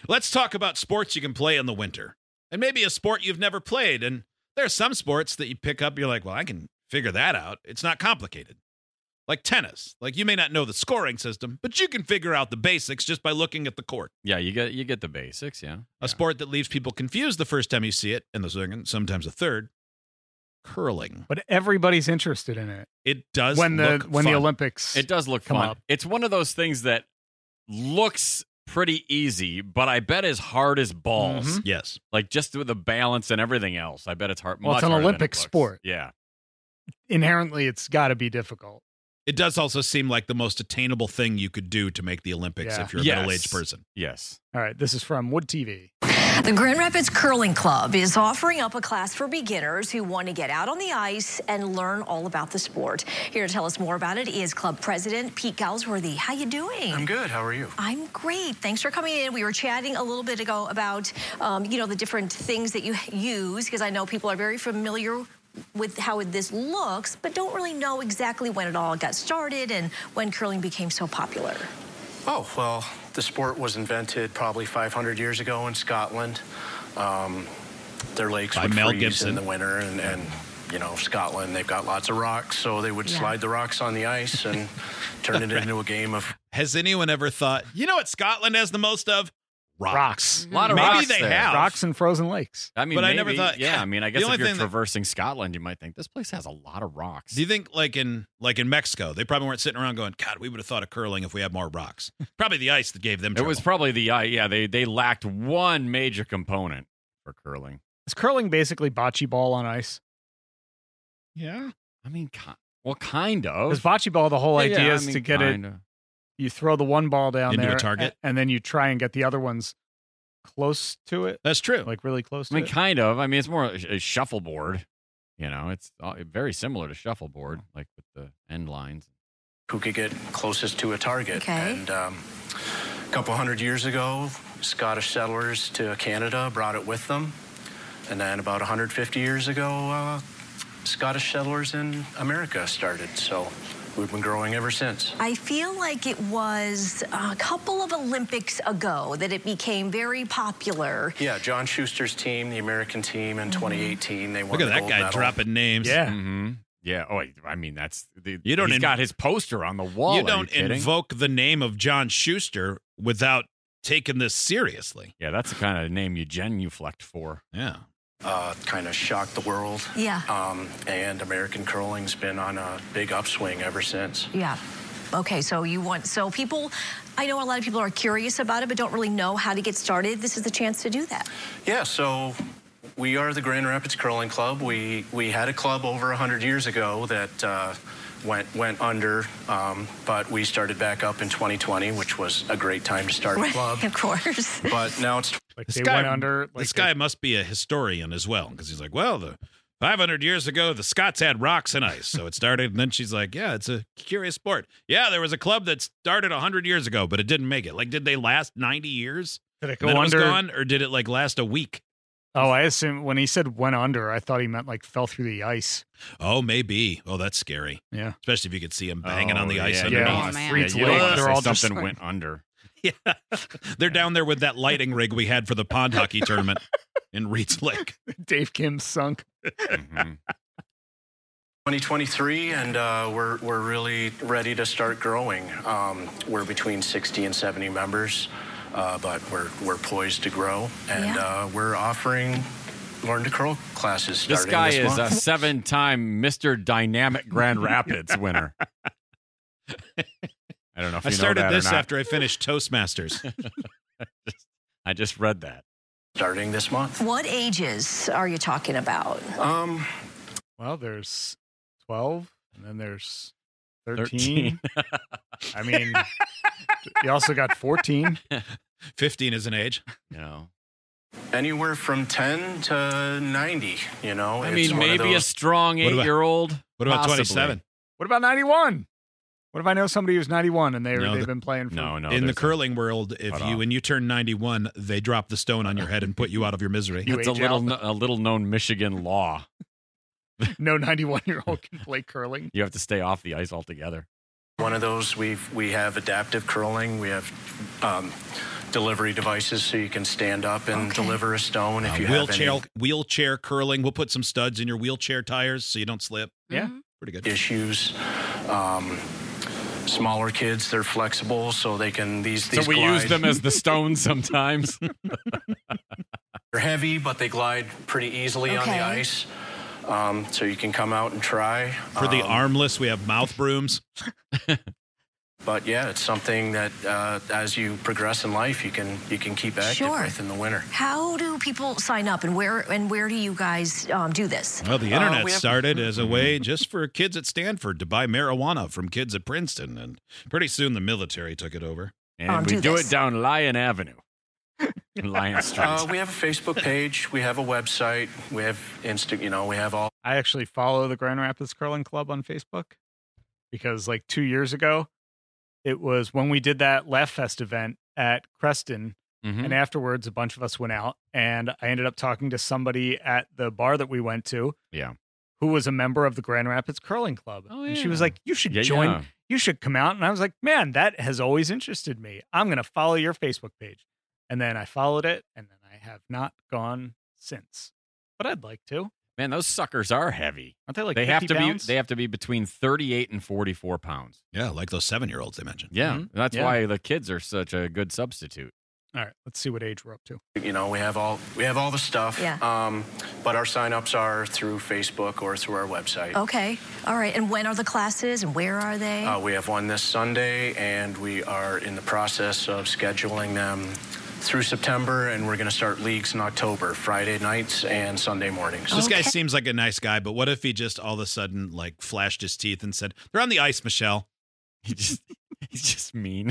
Let's talk about sports you can play in the winter. And maybe a sport you've never played. And there are some sports that you pick up, you're like, well, I can figure that out. It's not complicated. Like tennis. Like, you may not know the scoring system, but you can figure out the basics just by looking at the court. Yeah, you get the basics, yeah. A sport that leaves people confused the first time you see it, and the second, sometimes the third. Curling. But everybody's interested in it. It does when look the fun. Olympics. It does look come fun. up. It's one of those things that looks pretty easy, but I bet is hard as balls. Mm-hmm. Yes. Like just with the balance and everything else. I bet it's hard. Well, much it's an harder than Olympic it looks. sport. Yeah. Inherently, it's got to be difficult. It does also seem like the most attainable thing you could do to make the Olympics if you're a middle-aged person. Yes. All right, this is from Wood TV. The Grand Rapids Curling Club is offering up a class for beginners who want to get out on the ice and learn all about the sport. Here to tell us more about it is club president Pete Galsworthy. How you doing? I'm good. How are you? I'm great. Thanks for coming in. We were chatting a little bit ago about, the different things that you use, because I know people are very familiar with how this looks, but don't really know exactly when it all got started and when curling became so popular. Oh, well, the sport was invented probably 500 years ago in Scotland. Their lakes would Mel freeze Gibson. in the winter, and Scotland, they've got lots of rocks, so they would slide the rocks on the ice and turn it into a game of... Has anyone ever thought, you know what Scotland has the most of? Rocks. A lot of Maybe rocks they there. have. Rocks and frozen lakes. I mean, But I maybe, never thought- Yeah, I mean, I The guess only if you're thing that- traversing Scotland, you might think this place has a lot of rocks. Do you think like in Mexico, they probably weren't sitting around going, God, we would have thought of curling if we had more rocks. Probably the ice that gave them It trouble. was probably they lacked one major component for curling. Is curling basically bocce ball on ice? Yeah. I mean, kind of. Because bocce ball, the whole idea is I mean, to get it. kinda. You throw the one ball down Into a there, target? and then you try and get the other ones close to it, That's true. like really close to I mean, it. kind of. I mean, it's more a shuffleboard. It's very similar to shuffleboard, like with the end lines. who could get closest to a target. Okay. And a couple hundred years ago, Scottish settlers to Canada brought it with them. And then about 150 years ago, Scottish settlers in America started. So we've been growing ever since. I feel like it was a couple of Olympics ago that it became very popular. Yeah, John Schuster's team, the American team in 2018, they won Look at the that gold guy medal. dropping names. Yeah. Mm-hmm. Yeah. Oh, I mean, that's You don't he's in- got his poster on the wall. You Are don't kidding? invoke the name of John Schuster without taking this seriously. Yeah, that's the kind of name you genuflect for. Yeah. Kind of shocked the world. Yeah. And American curling's been on a big upswing ever since. Yeah. Okay, so people, I know a lot of people are curious about it, but don't really know how to get started. This is the chance to do that. Yeah, so we are the Grand Rapids Curling Club. We had a club over 100 years ago that went under, but we started back up in 2020, which was a great time to start a club. Of course. But now it's Like This they guy, went under. Like this guy must be a historian as well, because he's like, well, the 500 years ago, the Scots had rocks and ice, so it started. And then she's like, yeah, it's a curious sport. Yeah, there was a club that started 100 years ago, but it didn't make it. Like, did they last 90 years? Did it And go then it was under? gone, or did it like last a week? Oh, I assume when he said went under, I thought he meant like fell through the ice. Oh, maybe. Oh, that's scary. Yeah. Especially if you could see him banging on the ice yeah, underneath. Yeah. Oh, man. Reed's you Lake, don't wanna they're say all just something like- went under. Yeah. They're down there with that lighting rig we had for the pond hockey tournament in Reed's Lake. Dave Kim sunk. Mhm. 2023, and we're really ready to start growing. We're between 60 and 70 members, but we're poised to grow, and we're offering Learn to Curl classes starting This guy is month. a 7-time Mr. Dynamic Grand Rapids winner. I don't know if I you know started that this or not. after I finished Toastmasters. I just read that. starting this month. What ages are you talking about? Well, there's 12, and then there's 13. I mean, you also got 14. 15 is an age. You know. Anywhere from 10 to 90, I It's mean, one of maybe a those- strong What about- 8-year-old. What about Possibly. 27? What about 91? What if I know somebody who's 91 and they've been playing for No. In the there's curling world, when you turn 91, they drop the stone on your head and put you out of your misery. You It's a age little known Michigan law. no 91-year-old can play curling. You have to stay off the ice altogether. One of those, we have adaptive curling. We have delivery devices so you can stand up and deliver a stone if you have any wheelchair curling. We'll put some studs in your wheelchair tires so you don't slip. Yeah. Pretty good. issues. Smaller kids, they're flexible, so they can So we use them as the stones sometimes. They're heavy, but they glide pretty easily on the ice. So you can come out and try. For the armless, we have mouth brooms. But yeah, it's something that as you progress in life, you can keep active with in the winter. How do people sign up, and where do you guys do this? Well, the internet started as a way just for kids at Stanford to buy marijuana from kids at Princeton, and pretty soon the military took it over. And we do it down Lyon Avenue. Lyon Street. We have a Facebook page. We have a website. We have we have all. I actually follow the Grand Rapids Curling Club on Facebook because like 2 years ago, it was when we did that Laugh Fest event at Creston. And afterwards, a bunch of us went out, and I ended up talking to somebody at the bar that we went to. Yeah. Who was a member of the Grand Rapids Curling Club. Oh, yeah. And she was like, you should join. Yeah. You should come out. And I was like, man, that has always interested me. I'm going to follow your Facebook page. And then I followed it, and then I have not gone since. But I'd like to. Man, those suckers are heavy. Aren't they like they 50 have to pounds? They have to be between 38 and 44 pounds. Yeah, like those 7-year-olds they mentioned. Yeah, that's Yeah. why the kids are such a good substitute. All right, let's see what age we're up to. We have all the stuff. Yeah. But our signups are through Facebook or through our website. Okay. All right. And when are the classes, and where are they? We have one this Sunday, and we are in the process of scheduling them through September, and we're going to start leagues in October, Friday nights and Sunday mornings. This guy seems like a nice guy, but what if he just all of a sudden like flashed his teeth and said, "They're on the ice, Michelle." He's just mean.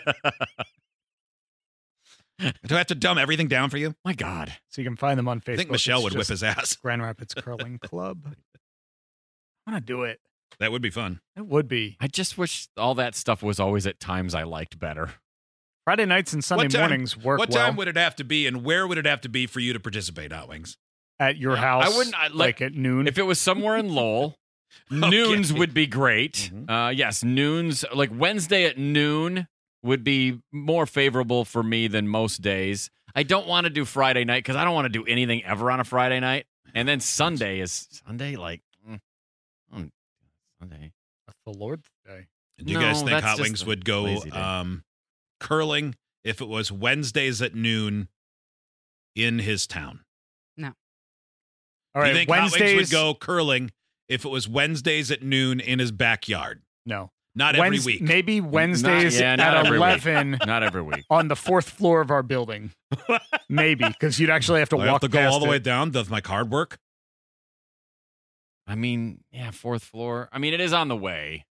Do I have to dumb everything down for you? My God. So you can find them on Facebook. I think Michelle It's would whip just his ass. Grand Rapids Curling Club. I want to do it. That would be fun. It would be. I just wish all that stuff was always at times I liked better. Friday nights and Sunday mornings work What well. time would it have to be, and where would it have to be for you to participate, Hot Wings? At your house? I wouldn't like at noon. If it was somewhere in Lowell, noons would be great. Yes, noons, like Wednesday at noon would be more favorable for me than most days. I don't want to do Friday night because I don't want to do anything ever on a Friday night. And then Sunday is Sunday, like Sunday. That's the Lord's Day. Do you guys think Hot Wings would go curling if it was Wednesdays at noon in his town? No. All right, Do you think Wednesdays Hot Wings would go curling if it was Wednesdays at noon in his backyard? No. Not every week. Maybe Wednesdays not at every 11 week. Not every week. on the 4th floor of our building. Maybe, because you'd actually have to I walk have to go past all the it. way down. Does my card work? I mean, yeah, 4th floor. I mean, it is on the way.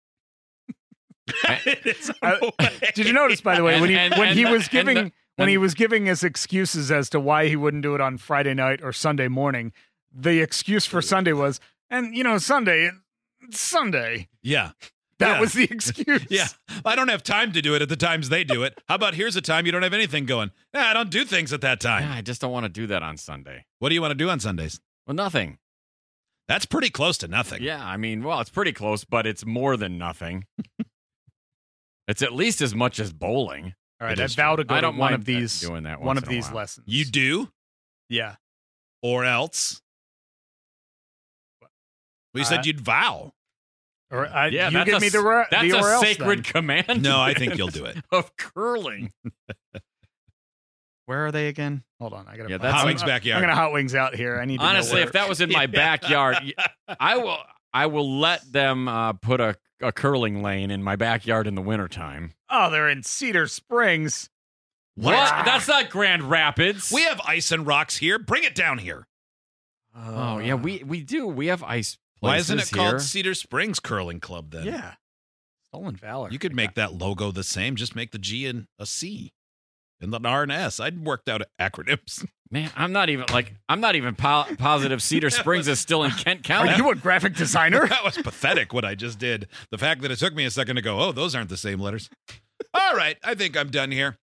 Did you notice, by the way, when he was the giving his excuses as to why he wouldn't do it on Friday night or Sunday morning, the excuse for Sunday was, and Sunday, it's Sunday. Yeah. That was the excuse. Yeah. I don't have time to do it at the times they do it. How about here's a time you don't have anything going? I don't do things at that time. Yeah, I just don't want to do that on Sunday. What do you want to do on Sundays? Well, nothing. That's pretty close to nothing. Yeah, I mean, well, it's pretty close, but it's more than nothing. It's at least as much as bowling. All right, I vow to go I to don't one mind of these doing that one once of in a these while. lessons. You do? Yeah. Or else? Well, you said you'd vow. Or Yeah, you that's give a, me the that's the or a else sacred then. command. No, I think you'll do it. Of curling. Where are they again? Hold on, I gotta. Yeah, find- that's Hot I'm- Wings backyard. I'm gonna Hot Wings out here. I need to know Honestly, where. if that was in my backyard, I will let them put a curling lane in my backyard in the wintertime. Oh, they're in Cedar Springs. What? That's not Grand Rapids. We have ice and rocks here. Bring it down here. Oh, yeah, we do. We have ice Why places isn't it here. called Cedar Springs Curling Club then? Yeah. Stolen Valor. You could make that logo the same. Just make the G and a C and the R and S. I'd worked out acronyms. Man, I'm not even positive Cedar Springs is still in Kent County. Are you a graphic designer? That was pathetic what I just did. The fact that it took me a second to go, oh, those aren't the same letters. All right, I think I'm done here.